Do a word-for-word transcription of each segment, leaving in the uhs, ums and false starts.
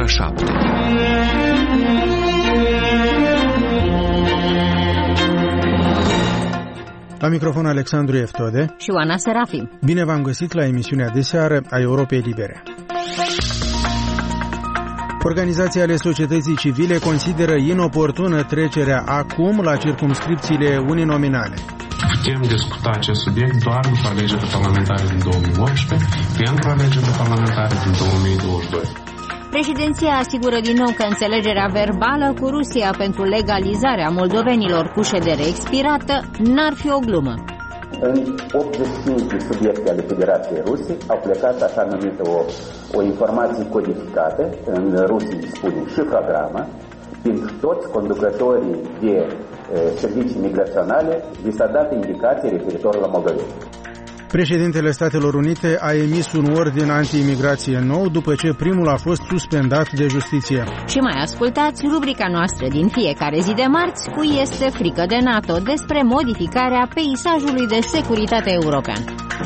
șapte. La microfon Alexandru Eftode și Oana Serafim. Bine v-am găsit la emisiunea de seară a Europei Libere. Organizații ale societății civile consideră inoportună trecerea acum la circumscripțiile uninominale. Putem discuta acest subiect doar după alegerile parlamentare din două mii unsprezece, pentru alegerile parlamentare din două mii douăzeci și doi. Președinția asigură din nou că înțelegerea verbală cu Rusia pentru legalizarea moldovenilor cu ședere expirată n-ar fi o glumă. În optzeci și cinci de subiecte ale Federației Ruse au plecat așa numită o, o informație codificată, în Rusie spune șifrogramă, pentru toți conducătorii de e, servicii migraționale li s-a dat indicații referitor la moldoveni. Președintele Statelor Unite a emis un ordin anti-imigrație nou după ce primul a fost suspendat de justiție. Și mai ascultați rubrica noastră din fiecare zi de marți cu Este frică de NATO despre modificarea peisajului de securitate european.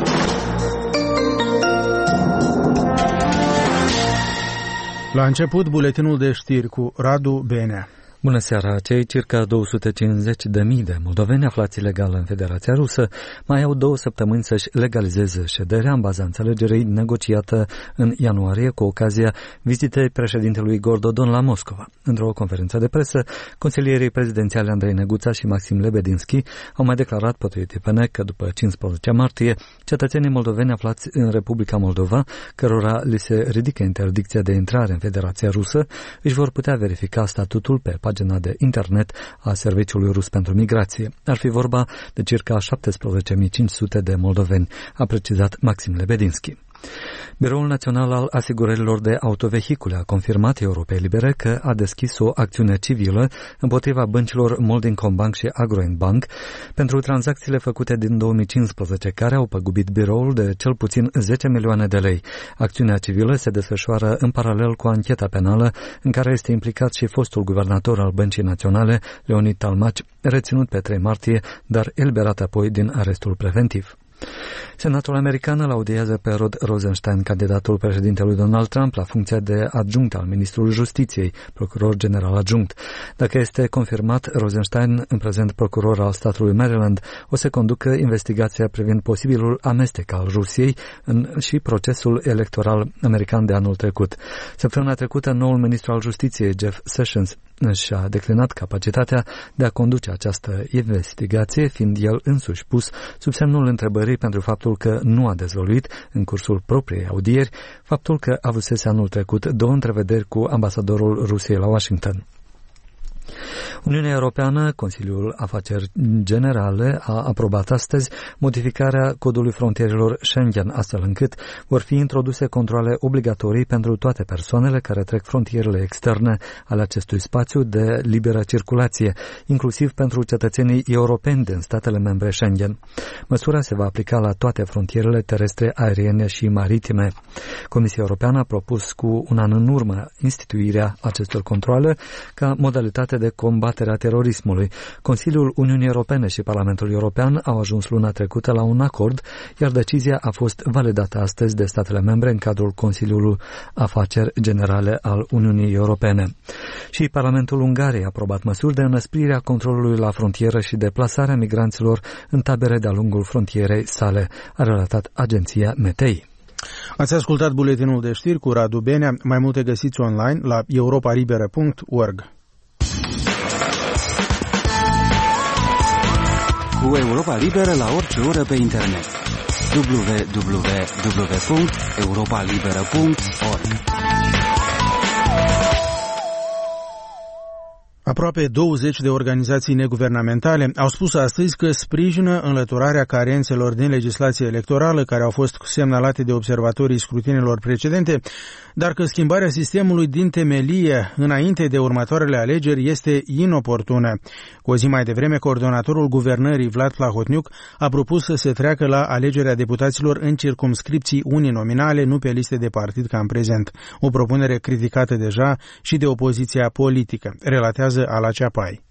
La început, buletinul de știri cu Radu Benea. Bună seara! Cei circa două sute cincizeci de mii de moldoveni aflați ilegal în Federația Rusă mai au două săptămâni să-și legalizeze șederea în baza înțelegerii negociată în ianuarie cu ocazia vizitei președintelui Igor Dodon la Moscova. Într-o conferință de presă, consilierii prezidențiale Andrei Neguța și Maxim Lebedinski au mai declarat potrivit I P N că după cincisprezece martie, cetățenii moldoveni aflați în Republica Moldova, cărora li se ridică interdicția de intrare în Federația Rusă, își vor putea verifica statutul pe pagina de internet a Serviciului Rus pentru Migrație. Ar fi vorba de circa șaptesprezece mii cinci sute de moldoveni, a precizat Maxim Lebedinski. Biroul Național al Asigurărilor de Autovehicule a confirmat Europei Libere că a deschis o acțiune civilă împotriva băncilor Moldinkombank și Agroinbank pentru tranzacțiile făcute din două mii cincisprezece, care au păgubit biroul de cel puțin zece milioane de lei. Acțiunea civilă se desfășoară în paralel cu ancheta penală în care este implicat și fostul guvernator al Băncii Naționale, Leonid Talmaci, reținut pe trei martie, dar eliberat apoi din arestul preventiv. Senatul american îl audiază pe Rod Rosenstein, candidatul președintelui Donald Trump la funcția de adjunct al ministrului Justiției, procuror general adjunct. Dacă este confirmat, Rosenstein, în prezent procuror al statului Maryland, o să conducă investigația privind posibilul amestec al Rusiei în și procesul electoral american de anul trecut. Săptămâna trecută, noul ministru al Justiției, Jeff Sessions, și-a declinat capacitatea de a conduce această investigație, fiind el însuși pus sub semnul întrebării pentru faptul că nu a dezvăluit în cursul propriei audieri faptul că avusese anul trecut două întrevederi cu ambasadorul Rusiei la Washington. Uniunea Europeană, Consiliul Afaceri Generale, a aprobat astăzi modificarea codului frontierelor Schengen, astfel încât vor fi introduse controale obligatorii pentru toate persoanele care trec frontierele externe ale acestui spațiu de liberă circulație, inclusiv pentru cetățenii europeni din statele membre Schengen. Măsura se va aplica la toate frontierele terestre, aeriene și maritime. Comisia Europeană a propus cu un an în urmă instituirea acestor controale ca modalitate de combaterea terorismului. Consiliul Uniunii Europene și Parlamentul European au ajuns luna trecută la un acord, iar decizia a fost validată astăzi de statele membre în cadrul Consiliului Afaceri Generale al Uniunii Europene. Și Parlamentul Ungariei a aprobat măsuri de înăsprire a controlului la frontieră și deplasarea migranților în tabere de-a lungul frontierei sale, a relatat agenția Metei. Ați ascultat buletinul de știri cu Radu Benea. Mai multe găsiți online la europa liberă punct org. Cu Europa Liberă la orice oră pe internet. w w w punct europa liberă punct org. Aproape douăzeci de organizații neguvernamentale au spus astăzi că sprijină înlăturarea carențelor din legislația electorală care au fost semnalate de observatorii scrutinilor precedente, dar că schimbarea sistemului din temelie înainte de următoarele alegeri este inoportună. Cu o zi mai devreme, coordonatorul guvernării Vlad Plahotniuc a propus să se treacă la alegerea deputaților în circumscripții uninominale, nu pe liste de partid ca în prezent. O propunere criticată deja și de opoziția politică, relatează Ala Ceapai.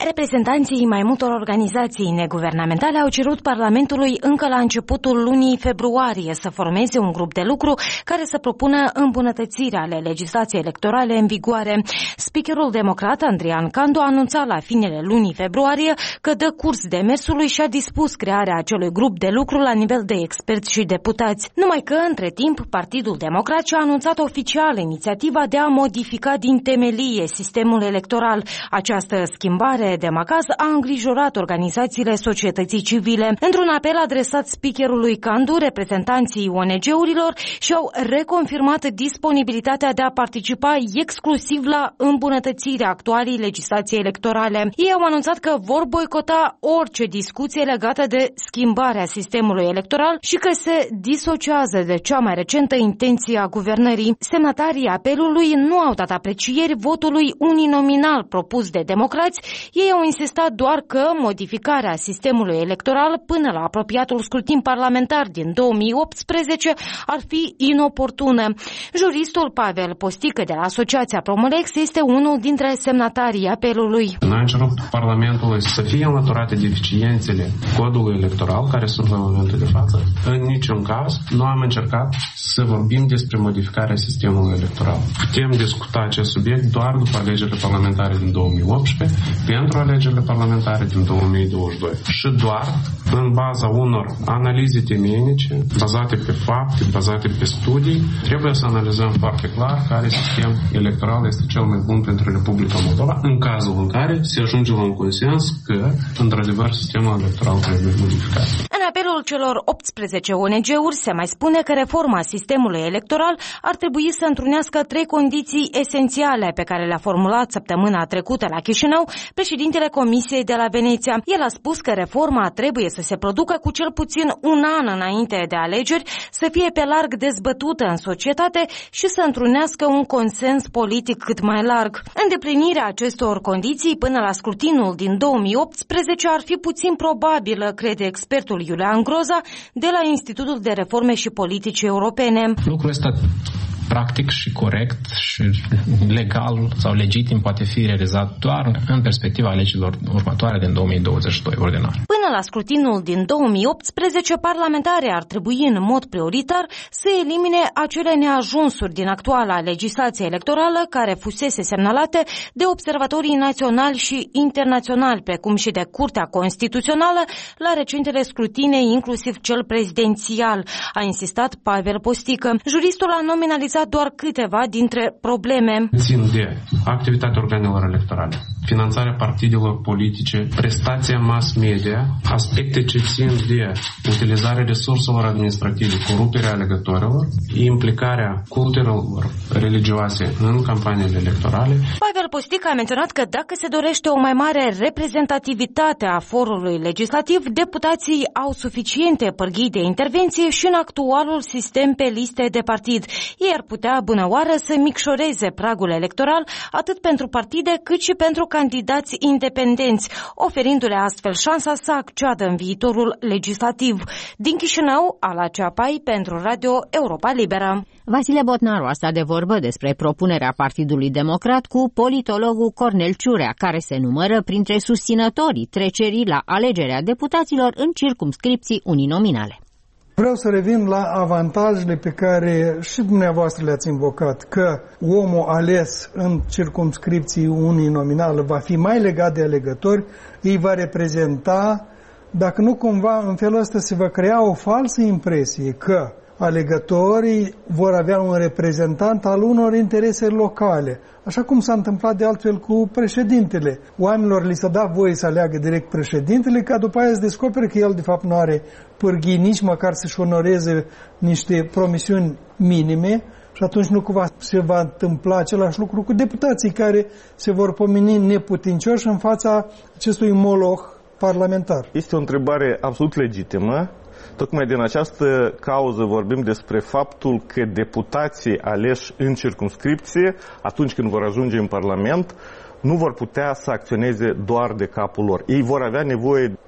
Reprezentanții mai multor organizații neguvernamentale au cerut Parlamentului încă la începutul lunii februarie să formeze un grup de lucru care să propună îmbunătățirea ale legislației electorale în vigoare. Speakerul democrat Andrian Candu a anunțat la finele lunii februarie că dă curs demersului și a dispus crearea acelui grup de lucru la nivel de experți și deputați. Numai că, între timp, Partidul Democrat și-a anunțat oficial inițiativa de a modifica din temelie sistemul electoral. Această schimbare de macaz a îngrijorat organizațiile societății civile. Într-un apel adresat speakerului Candu, reprezentanții O N G-urilor și-au reconfirmat disponibilitatea de a participa exclusiv la îmbunătățirea actualei legislației electorale. Ei au anunțat că vor boicota orice discuție legată de schimbarea sistemului electoral și că se disociază de cea mai recentă intenție a guvernării. Semnatarii apelului nu au dat aprecieri votului uninominal propus de democrați. Ei au insistat doar că modificarea sistemului electoral până la apropiatul scrutin parlamentar din două mii optsprezece ar fi inoportună. Juristul Pavel Postică de la Asociația Promolex este unul dintre semnatarii apelului. Noi am cerut Parlamentului să fie înlăturate deficiențele codului electoral care sunt la momentul de față. În niciun caz nu am încercat să vorbim despre modificarea sistemului electoral. Putem discuta acest subiect doar după alegerile parlamentare din două mii optsprezece, pentru alegerile parlamentare din două mii douăzeci și doi și doar în baza unor analize temeinice, bazate pe fapte, bazate pe studii, trebuie să analizăm foarte clar care sistem electoral este cel mai bun pentru Republica Moldova, în cazul în care se ajunge la un consens că, într-adevăr, sistemul electoral trebuie modificat. În apelul celor optsprezece O N G-uri se mai spune că reforma sistemului electoral ar trebui să întrunească trei condiții esențiale pe care le-a formulat săptămâna trecută la Chișinău președintele Comisiei de la Veneția. El a spus că reforma trebuie să se producă cu cel puțin un an înainte de alegeri, să fie pe larg dezbătută în societate și să întrunească un consens politic cât mai larg. Îndeplinirea acestor condiții până la scrutinul din două mii optsprezece ar fi puțin probabilă, crede expertul Iulian Groza de la Institutul de Reforme și Politici Europene. Lucrul ăsta practic și corect și legal sau legitim poate fi realizat doar în perspectiva alegerilor următoare din două mii douăzeci și doi ordinar. Până la scrutinul din două mii optsprezece, parlamentarii ar trebui în mod prioritar să elimine acele neajunsuri din actuala legislație electorală care fusese semnalate de observatorii naționali și internaționali, precum și de Curtea Constituțională la recentele scrutine, inclusiv cel prezidențial, a insistat Pavel Postică. Juristul a nominalizat doar câteva dintre probleme. Țin de activitatea organelor electorale, finanțarea partidelor politice, prestația mass media, aspecte ce țin de utilizarea resurselor administrative, coruperea alegătorilor, implicarea cultelor religioase în campaniile electorale. Pavel Postică a menționat că dacă se dorește o mai mare reprezentativitate a forului legislativ, deputații au suficiente pârghii de intervenție și în actualul sistem pe liste de partid. Ei ar putea bunăoară să micșoreze pragul electoral atât pentru partide cât și pentru candidați independenți, oferindu-le astfel șansa să acceadă în viitorul legislativ. Din Chișinău, Ala Ceapai pentru Radio Europa Liberă. Vasile Botnaru a stat de vorbă despre propunerea Partidului Democrat cu politologul Cornel Ciurea, care se numără printre susținătorii trecerii la alegerea deputaților în circumscripții uninominale. Vreau să revin la avantajele pe care și dumneavoastră le-ați invocat, că omul ales în circumscripții uninominală va fi mai legat de alegători, îi va reprezenta, dacă nu cumva în felul ăsta se va crea o falsă impresie că alegătorii vor avea un reprezentant al unor interese locale, așa cum s-a întâmplat de altfel cu președintele. Oamenilor li s-a dat voie să aleagă direct președintele, ca după aia să descopere că el de fapt nu are pârghii nici măcar să-și onoreze niște promisiuni minime și atunci nu cumva se va întâmpla același lucru cu deputații care se vor pomeni neputincioși în fața acestui moloch parlamentar. Este o întrebare absolut legitimă. Tocmai din această cauză vorbim despre faptul că deputații aleși în circumscripție, atunci când vor ajunge în Parlament, nu vor putea să acționeze doar de capul lor. Ei vor avea nevoie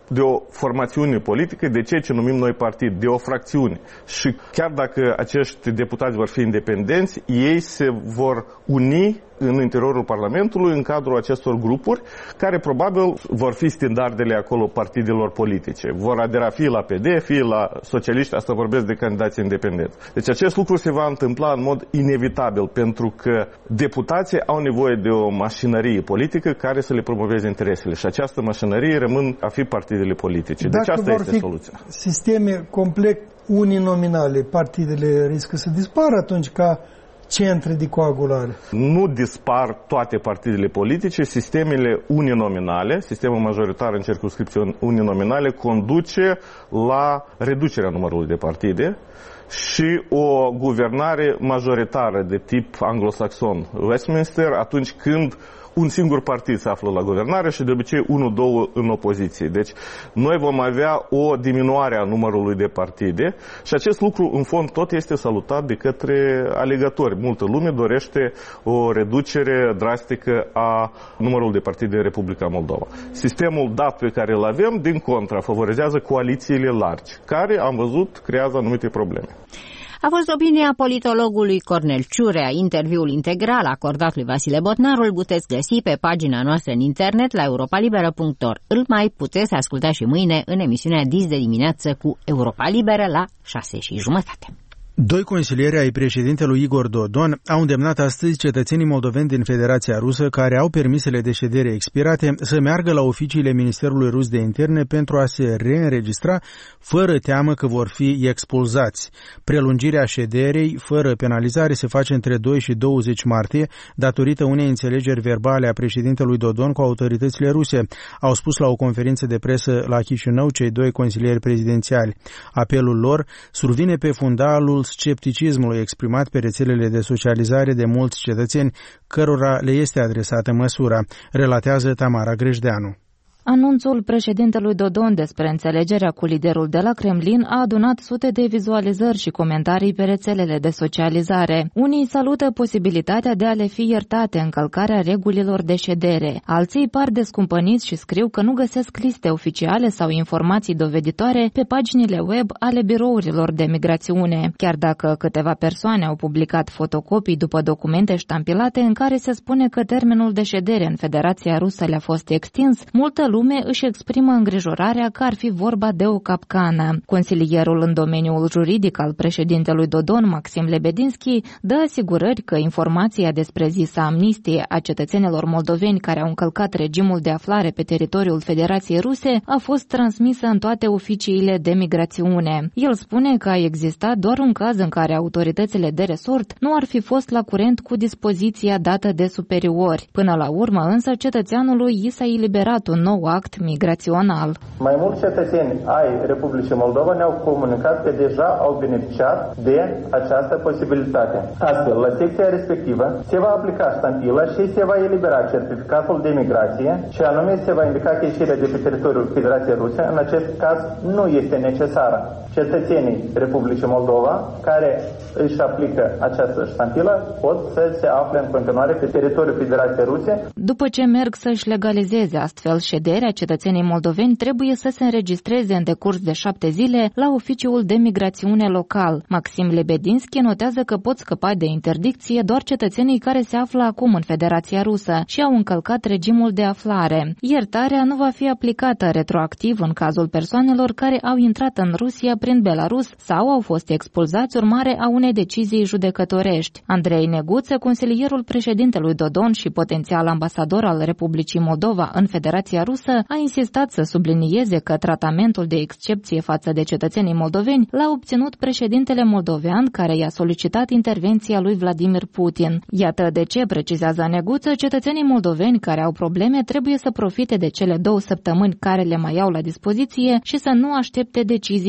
de o formațiune politică, de ceea ce numim noi partid, de o fracțiune. Și chiar dacă acești deputați vor fi independenți, ei se vor uni în interiorul Parlamentului, în cadrul acestor grupuri, care probabil vor fi standardele acolo partidelor politice. Vor adera fie la P D, fie la socialiști, asta vorbesc de candidații independenți. Deci acest lucru se va întâmpla în mod inevitabil, pentru că deputații au nevoie de o mașinărie politică care să le promoveze interesele. Și această mașinărie rămân a fi partidele politice. Deci Dacă asta este soluția. Sisteme complet uninominale, partidele riscă să dispară atunci ca centre de coagulare. Nu dispar toate partidele politice, sistemele uninominale, sistemul majoritar în circumscripții uninominale conduce la reducerea numărului de partide și o guvernare majoritară de tip anglosaxon, Westminster, atunci când un singur partid se află la guvernare și de obicei unul, două în opoziție. Deci noi vom avea o diminuare a numărului de partide și acest lucru în fond tot este salutat de către alegători. Multă lume dorește o reducere drastică a numărului de partide în Republica Moldova. Sistemul dat pe care îl avem, din contra, favorizează coalițiile largi, care, am văzut, creează anumite probleme. A fost opinia politologului Cornel Ciurea. Interviul integral acordat lui Vasile Botnaru îl puteți găsi pe pagina noastră în internet la europalibera punct org. Îl mai puteți asculta și mâine în emisiunea Dis de dimineață cu Europa Liberă la șase și jumătate. Doi consilieri ai președintelui Igor Dodon au îndemnat astăzi cetățenii moldoveni din Federația Rusă care au permisele de ședere expirate să meargă la oficiile Ministerului Rus de Interne pentru a se reînregistra fără teamă că vor fi expulzați. Prelungirea șederei fără penalizare se face între doi și douăzeci martie datorită unei înțelegeri verbale a președintelui Dodon cu autoritățile ruse, au spus la o conferință de presă la Chișinău cei doi consilieri prezidențiali. Apelul lor survine pe fundalul scepticismului exprimat pe rețelele de socializare de mulți cetățeni cărora le este adresată măsura, relatează Tamara Grejdeanu. Anunțul președintelui Dodon despre înțelegerea cu liderul de la Kremlin a adunat sute de vizualizări și comentarii pe rețelele de socializare. Unii salută posibilitatea de a le fi iertate încălcarea regulilor de ședere. Alții par descumpăniți și scriu că nu găsesc liste oficiale sau informații doveditoare pe paginile web ale birourilor de migrațiune. Chiar dacă câteva persoane au publicat fotocopii după documente ștampilate în care se spune că termenul de ședere în Federația Rusă le-a fost extins, multă lume își exprimă îngrijorarea că ar fi vorba de o capcană. Consilierul în domeniul juridic al președintelui Dodon, Maxim Lebedinski, dă asigurări că informația despre zisa amnistie a cetățenilor moldoveni care au încălcat regimul de aflare pe teritoriul Federației Ruse a fost transmisă în toate oficiile de migrațiune. El spune că a existat doar un caz în care autoritățile de resort nu ar fi fost la curent cu dispoziția dată de superiori. Până la urmă, însă, cetățeanului i s-a eliberat un nou act migrațional. Mai mulți cetățeni ai Republicii Moldova ne-au comunicat că deja au beneficiat de această posibilitate. Astfel, la secția respectivă se va aplica ștampila și se va elibera certificatul de migrație și anume se va indica că ieșirea de pe teritoriul Federației Ruse în acest caz nu este necesară. Cetățenii Republicii Moldova care își aplică această ștampilă pot să se afle în continuare pe teritoriul Federației Ruse. După ce merg să-și legalizeze astfel șederea, cetățenii moldoveni trebuie să se înregistreze în decurs de șapte zile la oficiul de migrațiune local. Maxim Lebedinski notează că pot scăpa de interdicție doar cetățenii care se află acum în Federația Rusă și au încălcat regimul de aflare. Iertarea nu va fi aplicată retroactiv în cazul persoanelor care au intrat în Rusia prin Belarus sau au fost expulzați urmare a unei decizii judecătorești. Andrei Neguță, consilierul președintelui Dodon și potențial ambasador al Republicii Moldova în Federația Rusă, a insistat să sublinieze că tratamentul de excepție față de cetățenii moldoveni l-a obținut președintele moldovean care i-a solicitat intervenția lui Vladimir Putin. Iată de ce, precizează Neguță, cetățenii moldoveni care au probleme trebuie să profite de cele două săptămâni care le mai au la dispoziție și să nu aștepte decizii oficiale.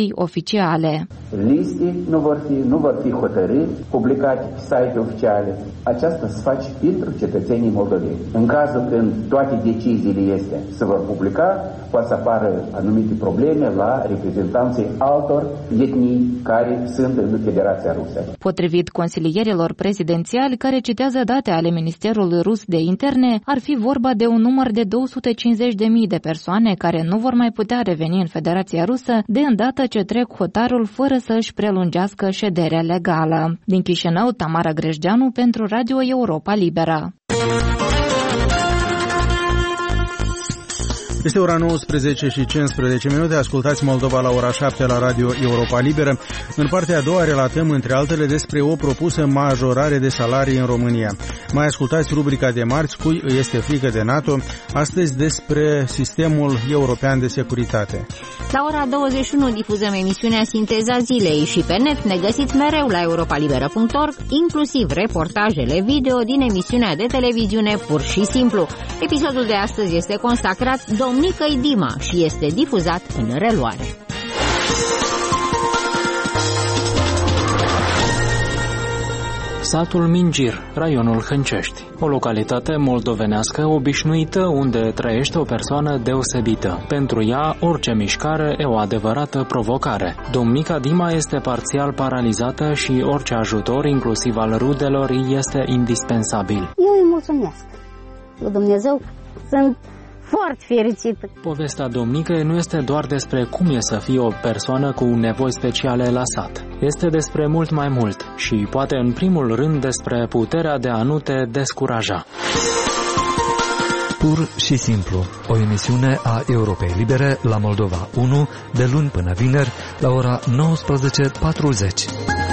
oficiale. Liste nu vor fi, nu vor fi hotărâri publicate pe site oficiale. Aceasta se face pentru cetățenii moldoveni. În cazul când toate deciziile este se vor publica, poate să apară anumite probleme la reprezentanții altor etnii care sunt în Federația Rusă. Potrivit consilierilor prezidențiali care citează date ale Ministerului Rus de Interne, ar fi vorba de un număr de două sute cincizeci de mii de persoane care nu vor mai putea reveni în Federația Rusă de îndată ce trec hotarul fără să își prelungească șederea legală. Din Chișinău, Tamara Grejdeanu pentru Radio Europa Liberă. Este ora nouăsprezece și cincisprezece minute, ascultați Moldova la ora șapte la Radio Europa Liberă. În partea a doua relatăm, între altele, despre o propusă majorare de salarii în România. Mai ascultați rubrica de marți, cui îi este frică de NATO, astăzi despre sistemul european de securitate. La ora douăzeci și unu difuzăm emisiunea Sinteza Zilei și pe net ne găsiți mereu la europalibera punct org, inclusiv reportajele video din emisiunea de televiziune Pur și Simplu. Episodul de astăzi este consacrat Domnică-i Dima și este difuzat în reluare. Satul Mingir, raionul Hâncești, o localitate moldovenească obișnuită unde trăiește o persoană deosebită. Pentru ea, orice mișcare e o adevărată provocare. Domnica Dima este parțial paralizată și orice ajutor, inclusiv al rudelor, este indispensabil. Eu îi mulțumesc lui Dumnezeu, sunt foarte fericită. Povestea Domnicăi nu este doar despre cum e să fii o persoană cu nevoi speciale la sat. Este despre mult mai mult și poate în primul rând despre puterea de a nu te descuraja. Pur și simplu, o emisiune a Europei Libere la Moldova unu, de luni până vineri, la ora nouăsprezece patruzeci.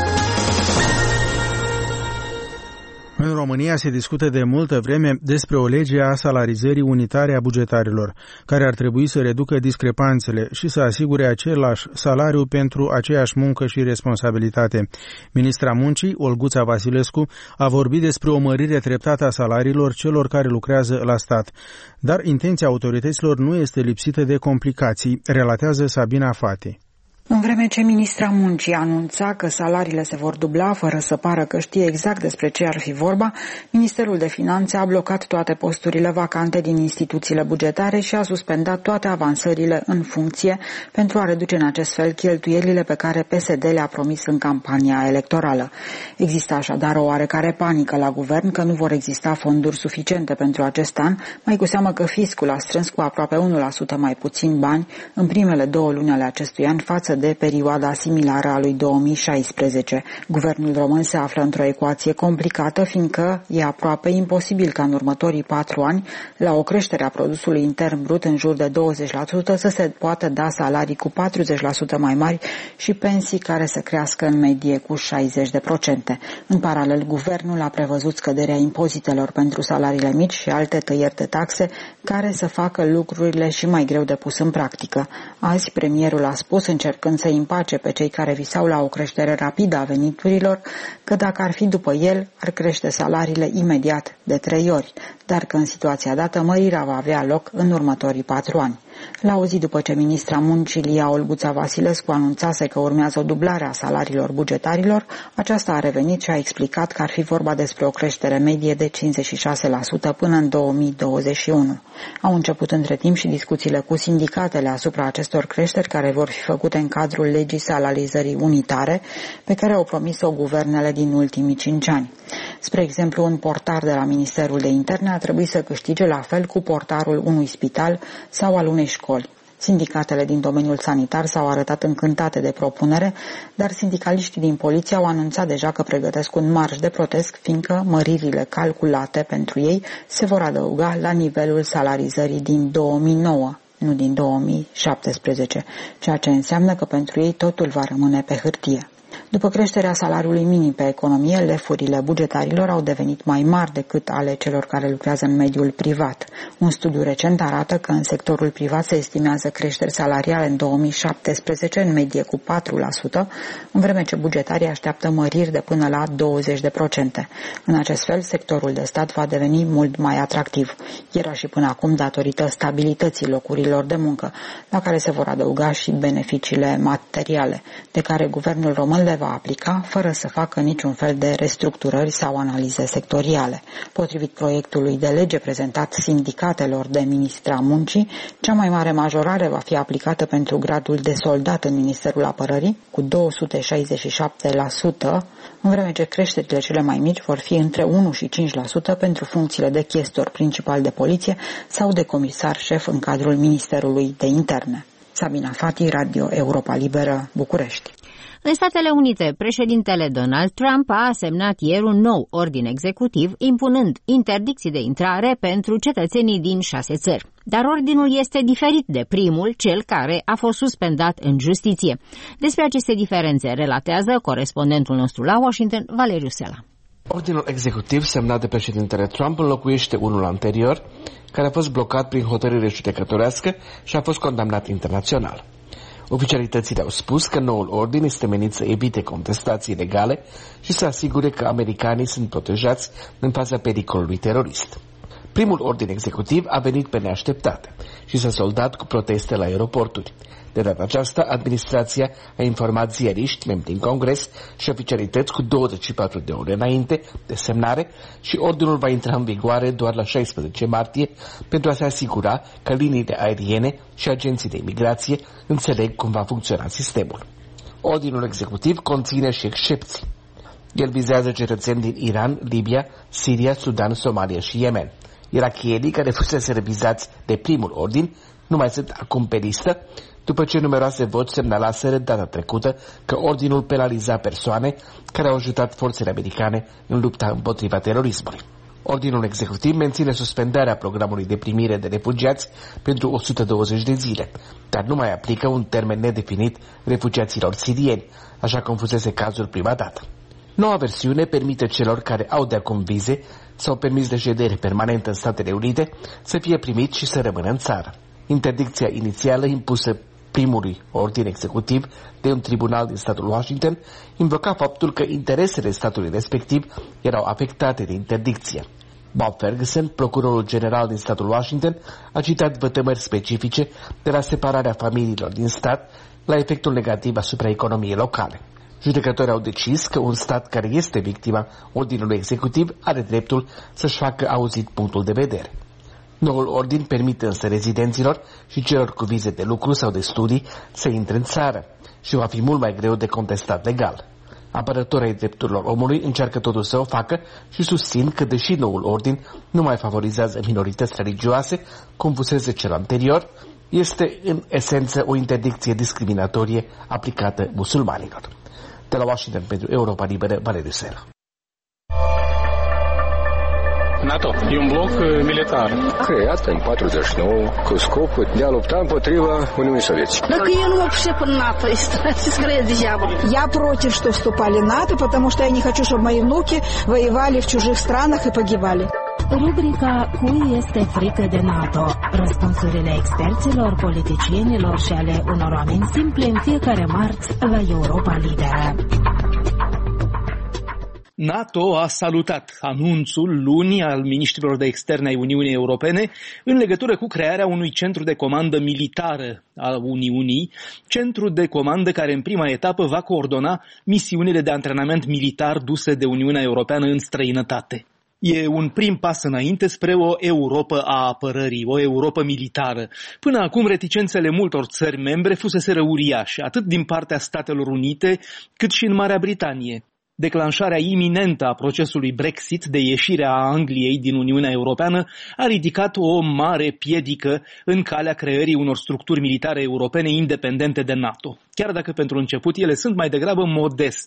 În România se discută de multă vreme despre o lege a salarizării unitare a bugetarilor, care ar trebui să reducă discrepanțele și să asigure același salariu pentru aceeași muncă și responsabilitate. Ministra Muncii, Olguța Vasilescu, a vorbit despre o mărire treptată a salariilor celor care lucrează la stat. Dar intenția autorităților nu este lipsită de complicații, relatează Sabina Fati. În vreme ce ministra Muncii anunța că salariile se vor dubla fără să pară că știe exact despre ce ar fi vorba, Ministerul de Finanțe a blocat toate posturile vacante din instituțiile bugetare și a suspendat toate avansările în funcție pentru a reduce în acest fel cheltuielile pe care P S D le-a promis în campania electorală. Există așadar o oarecare panică la guvern că nu vor exista fonduri suficiente pentru acest an, mai cu seamă că fiscul a strâns cu aproape unu la sută mai puțin bani în primele două luni ale acestui an față de perioada similară a lui două mii șaisprezece. Guvernul român se află într-o ecuație complicată, fiindcă e aproape imposibil ca în următorii patru ani, la o creștere a produsului intern brut în jur de douăzeci la sută, să se poată da salarii cu patruzeci la sută mai mari și pensii care să crească în medie cu șaizeci la sută. În paralel, guvernul a prevăzut scăderea impozitelor pentru salariile mici și alte tăieri de taxe care să facă lucrurile și mai greu de pus în practică. Azi, premierul a spus, încercând să împace pe cei care visau la o creștere rapidă a veniturilor, că dacă ar fi după el, ar crește salariile imediat de trei ori, dar că în situația dată mărirea va avea loc în următorii patru ani. La o zi după ce ministra Muncii, Lia Olguța Vasilescu, anunțase că urmează o dublare a salariilor bugetarilor, aceasta a revenit și a explicat că ar fi vorba despre o creștere medie de cincizeci și șase la sută până în două mii douăzeci și unu. Au început între timp și discuțiile cu sindicatele asupra acestor creșteri care vor fi făcute în cadrul legii salarizării unitare, pe care au promis-o guvernele din ultimii cinci ani. Spre exemplu, un portar de la Ministerul de Interne a trebuit să câștige la fel cu portarul unui spital sau al unei școli. Sindicatele din domeniul sanitar s-au arătat încântate de propunere, dar sindicaliștii din poliție au anunțat deja că pregătesc un marș de protest, fiindcă măririle calculate pentru ei se vor adăuga la nivelul salarizării din două mii nouă, nu din două mii șaptesprezece, ceea ce înseamnă că pentru ei totul va rămâne pe hârtie. După creșterea salariului minim pe economie, lefurile bugetarilor au devenit mai mari decât ale celor care lucrează în mediul privat. Un studiu recent arată că în sectorul privat se estimează creșteri salariale în două mii șaptesprezece în medie cu patru la sută, în vreme ce bugetarii așteaptă măriri de până la douăzeci la sută. În acest fel, sectorul de stat va deveni mult mai atractiv. Era și până acum datorită stabilității locurilor de muncă, la care se vor adăuga și beneficiile materiale, de care guvernul român le va aplica fără să facă niciun fel de restructurări sau analize sectoriale. Potrivit proiectului de lege prezentat sindicatelor de ministra muncii, cea mai mare majorare va fi aplicată pentru gradul de soldat în Ministerul Apărării, cu două sute șaizeci și șapte la sută, în vreme ce creșterile cele mai mici vor fi între unu și cinci la sută pentru funcțiile de chestor principal de poliție sau de comisar șef în cadrul Ministerului de Interne. Sabina Fati, Radio Europa Liberă, București. În Statele Unite, președintele Donald Trump a semnat ieri un nou ordin executiv impunând interdicții de intrare pentru cetățenii din șase țări. Dar ordinul este diferit de primul, cel care a fost suspendat în justiție. Despre aceste diferențe relatează corespondentul nostru la Washington, Valeriu Sela. Ordinul executiv semnat de președintele Trump înlocuiește unul anterior, care a fost blocat prin hotărâre judecătorească și a fost condamnat internațional. Oficialitățile au spus că noul ordin este menit să evite contestații legale și să asigure că americanii sunt protejați în fața pericolului terorist. Primul ordin executiv a venit pe neașteptate și s-a soldat cu proteste la aeroporturi. De data aceasta, administrația a informat ziariști, membri din Congres și oficialități cu douăzeci și patru de ore înainte de semnare și ordinul va intra în vigoare doar la șaisprezece martie pentru a se asigura că liniile aeriene și agenții de imigrație înțeleg cum va funcționa sistemul. Ordinul executiv conține și excepții. El vizează cetățeni din Iran, Libia, Siria, Sudan, Somalia și Yemen. Irakienii care fusese revizați de primul ordin nu mai sunt acum pe listă, după ce numeroase voci semnalaseră data trecută că ordinul penaliza persoane care au ajutat forțele americane în lupta împotriva terorismului. Ordinul executiv menține suspendarea programului de primire de refugiați pentru o sută douăzeci de zile, dar nu mai aplică un termen nedefinit refugiaților sirieni, așa cum fusese cazul prima dată. Noua versiune permite celor care au de acum vize sau permis de ședere permanentă în Statele Unite să fie primiți și să rămână în țară. Interdicția inițială impusă primului ordin executiv de un tribunal din statul Washington invoca faptul că interesele statului respectiv erau afectate de interdicție. Bob Ferguson, procurorul general din statul Washington, a citat vătămări specifice de la separarea familiilor din stat la efectul negativ asupra economiei locale. Judecătorii au decis că un stat care este victima ordinului executiv are dreptul să-și facă auzit punctul de vedere. Noul ordin permite însă rezidenților și celor cu vize de lucru sau de studii să intre în țară și va fi mult mai greu de contestat legal. Apărătorii ai drepturilor omului încearcă totuși să o facă și susțin că, deși noul ordin nu mai favorizează minorități religioase, cum fusese cel anterior, este în esență o interdicție discriminatorie aplicată musulmanilor. De la Washington pentru Europa Liberă, Valeriu Sela. NATO e un bloc militar creat în patruzeci și nouă cu scopul de a lupta împotriva Uniunii Sovietice. Так я не вообще по НАТО, скорее дьявол. Я против, что вступали в НАТО, потому что я не хочу, чтобы мои внуки воевали в чужих странах и погибали. Rubrica Cui este frică de NATO? Răspunsurile experților, politicienilor și ale unor oameni simple în fiecare marți la Europa Liberă. NATO a salutat anunțul luni al miniștrilor de externe ai Uniunii Europene în legătură cu crearea unui centru de comandă militară a Uniunii, centru de comandă care în prima etapă va coordona misiunile de antrenament militar duse de Uniunea Europeană în străinătate. E un prim pas înainte spre o Europă a apărării, o Europă militară. Până acum, reticențele multor țări membre fuseseră uriașe, atât din partea Statelor Unite, cât și în Marea Britanie. Declanșarea iminentă a procesului Brexit de ieșirea Angliei din Uniunea Europeană a ridicat o mare piedică în calea creării unor structuri militare europene independente de NATO, chiar dacă pentru început ele sunt mai degrabă modeste.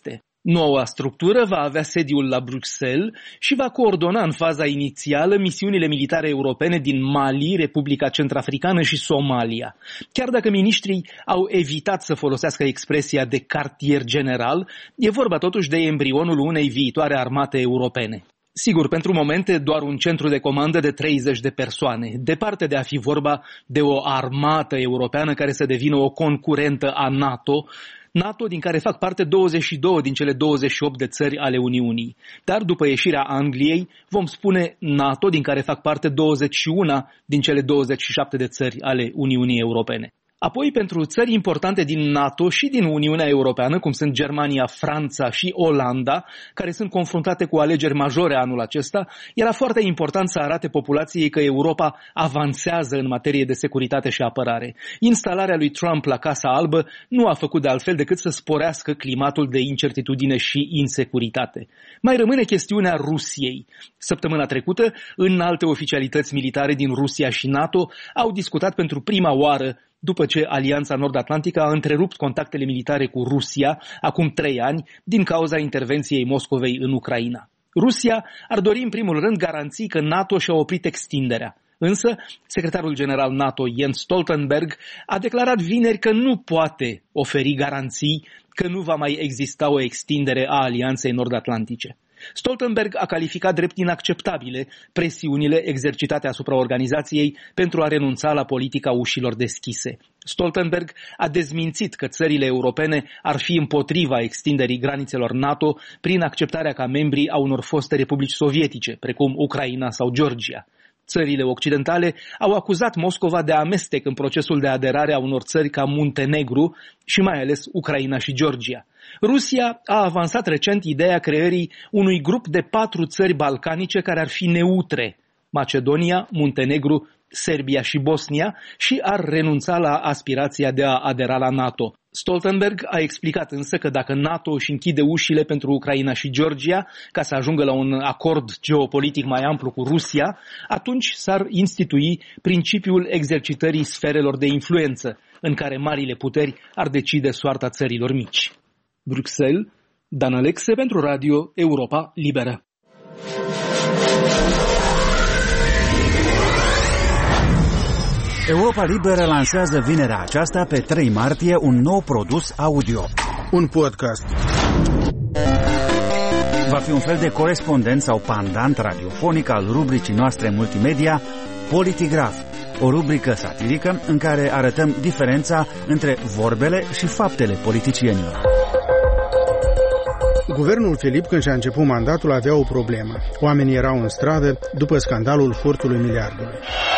Noua structură va avea sediul la Bruxelles și va coordona în faza inițială misiunile militare europene din Mali, Republica Centrafricană și Somalia. Chiar dacă miniștrii au evitat să folosească expresia de cartier general, e vorba totuși de embrionul unei viitoare armate europene. Sigur, pentru momente doar un centru de comandă de treizeci de persoane, departe de a fi vorba de o armată europeană care să devină o concurentă a NATO, NATO din care fac parte douăzeci și două din cele douăzeci și opt de țări ale Uniunii. Dar după ieșirea Angliei vom spune NATO din care fac parte douăzeci și unu din cele douăzeci și șapte de țări ale Uniunii Europene. Apoi, pentru țări importante din NATO și din Uniunea Europeană, cum sunt Germania, Franța și Olanda, care sunt confruntate cu alegeri majore anul acesta, era foarte important să arate populației că Europa avansează în materie de securitate și apărare. Instalarea lui Trump la Casa Albă nu a făcut de altfel decât să sporească climatul de incertitudine și insecuritate. Mai rămâne chestiunea Rusiei. Săptămâna trecută, înalte oficialități militare din Rusia și NATO au discutat pentru prima oară după ce Alianța Nord-Atlantică a întrerupt contactele militare cu Rusia acum trei ani din cauza intervenției Moscovei în Ucraina. Rusia ar dori în primul rând garanții că NATO și-a oprit extinderea. Însă, secretarul general NATO Jens Stoltenberg a declarat vineri că nu poate oferi garanții că nu va mai exista o extindere a Alianței Nord-Atlantice. Stoltenberg a calificat drept inacceptabile presiunile exercitate asupra organizației pentru a renunța la politica ușilor deschise. Stoltenberg a dezmințit că țările europene ar fi împotriva extinderii granițelor NATO prin acceptarea ca membri a unor foste republici sovietice, precum Ucraina sau Georgia. Țările occidentale au acuzat Moscova de amestec în procesul de aderare a unor țări ca Muntenegru și mai ales Ucraina și Georgia. Rusia a avansat recent ideea creării unui grup de patru țări balcanice care ar fi neutre: Macedonia, Muntenegru, Serbia și Bosnia, și ar renunța la aspirația de a adera la NATO. Stoltenberg a explicat însă că dacă NATO își închide ușile pentru Ucraina și Georgia ca să ajungă la un acord geopolitic mai amplu cu Rusia, atunci s-ar institui principiul exercitării sferelor de influență, în care marile puteri ar decide soarta țărilor mici. Bruxelles, Dan Alexe pentru Radio Europa Liberă. Europa Liberă lansează vinerea aceasta, pe trei martie, un nou produs audio. Un podcast. Va fi un fel de corespondent sau pandant radiofonic al rubricii noastre multimedia Politigraf, o rubrică satirică în care arătăm diferența între vorbele și faptele politicienilor. Guvernul Filip, când și-a început mandatul, avea o problemă. Oamenii erau în stradă după scandalul furtului miliardului.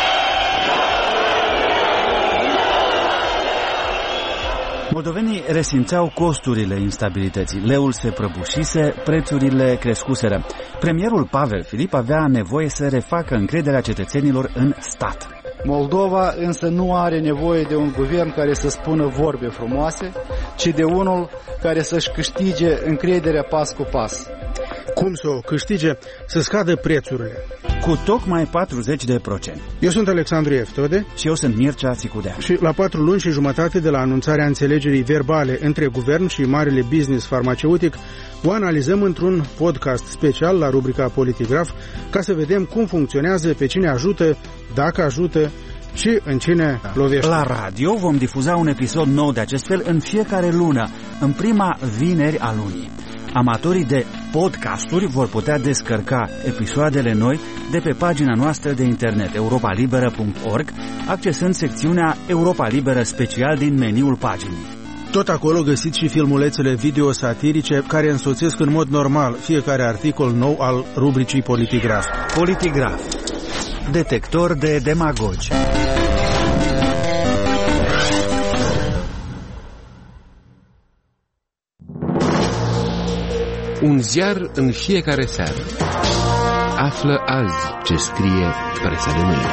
Moldovenii resimțeau costurile instabilității. Leul se prăbușise, prețurile crescuseră. Premierul Pavel Filip avea nevoie să refacă încrederea cetățenilor în stat. Moldova însă nu are nevoie de un guvern care să spună vorbe frumoase, ci de unul care să-și câștige încrederea pas cu pas. Cum să o câștige? Să scadă prețurile. Cu tocmai patruzeci de procente. Eu sunt Alexandru Eftode. Și eu sunt Mircea Țicudea. Și la patru luni și jumătate de la anunțarea înțelegerii verbale între guvern și marele business farmaceutic, o analizăm într-un podcast special la rubrica Politigraf, ca să vedem cum funcționează, pe cine ajută, dacă ajută și în cine lovește. La radio vom difuza un episod nou de acest fel în fiecare lună, în prima vineri a lunii. Amatorii de podcasturi vor putea descărca episoadele noi de pe pagina noastră de internet europa liberă punct org, accesând secțiunea Europa Liberă Special din meniul paginii. Tot acolo găsiți și filmulețele video satirice care însoțesc în mod normal fiecare articol nou al rubricii Politigraf. Politigraf. Detector de demagogi. Un ziar în fiecare seară. Află azi ce scrie presa de mâine.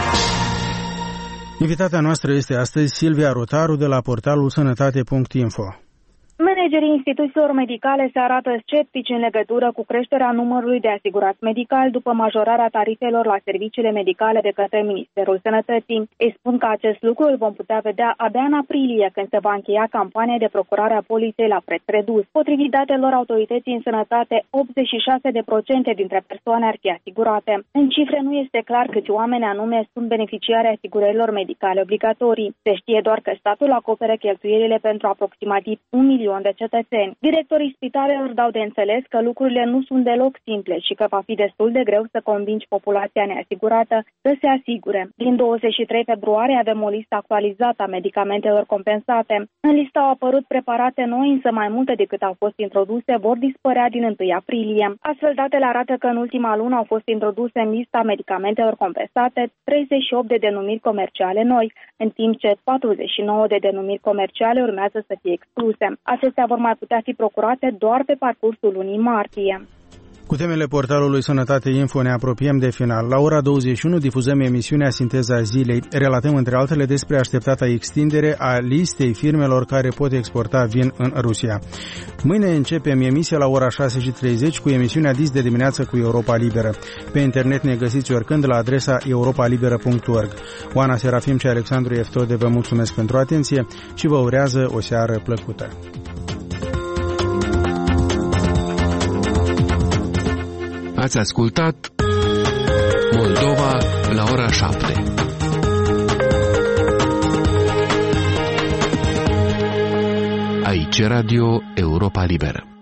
Invitata noastră este astăzi Silvia Rotaru de la portalul sănătate punct info. Managerii instituțiilor medicale se arată sceptici în legătură cu creșterea numărului de asigurați medical după majorarea tarifelor la serviciile medicale de către Ministerul Sănătății. Ei spun că acest lucru îl vom putea vedea abia în aprilie, când se va încheia campania de procurare a poliței la preț redus. Potrivit datelor autorității în sănătate, optzeci și șase la sută dintre persoane ar fi asigurate. În cifre nu este clar câți oameni anume sunt beneficiari asigurărilor medicale obligatorii. Se știe doar că statul acoperă cheltuielile pentru aproximativ un milion de cetățeni. Directorii spitalelor dau de înțeles că lucrurile nu sunt deloc simple și că va fi destul de greu să convingi populația neasigurată să se asigure. Din douăzeci și trei februarie avem o listă actualizată a medicamentelor compensate. În listă au apărut preparate noi, însă mai multe decât au fost introduse vor dispărea din întâi aprilie. Astfel, datele arată că în ultima lună au fost introduse în lista medicamentelor compensate treizeci și opt de denumiri comerciale noi, în timp ce patruzeci și nouă de denumiri comerciale urmează să fie excluse. Acestea vor mai putea fi procurate doar pe parcursul lunii martie. Cu temele portalului Sănătate Info ne apropiem de final. La ora douăzeci și unu difuzăm emisiunea Sinteza Zilei. Relatăm între altele despre așteptata extindere a listei firmelor care pot exporta vin în Rusia. Mâine începem emisia la ora șase și treizeci cu emisiunea Dis de dimineață cu Europa Liberă. Pe internet ne găsiți oricând la adresa europa liberă punct org. Oana Serafim și Alexandru Eftode vă mulțumesc pentru atenție și vă urează o seară plăcută. Ați ascultat Moldova la ora șapte. Aici Radio Europa Liberă.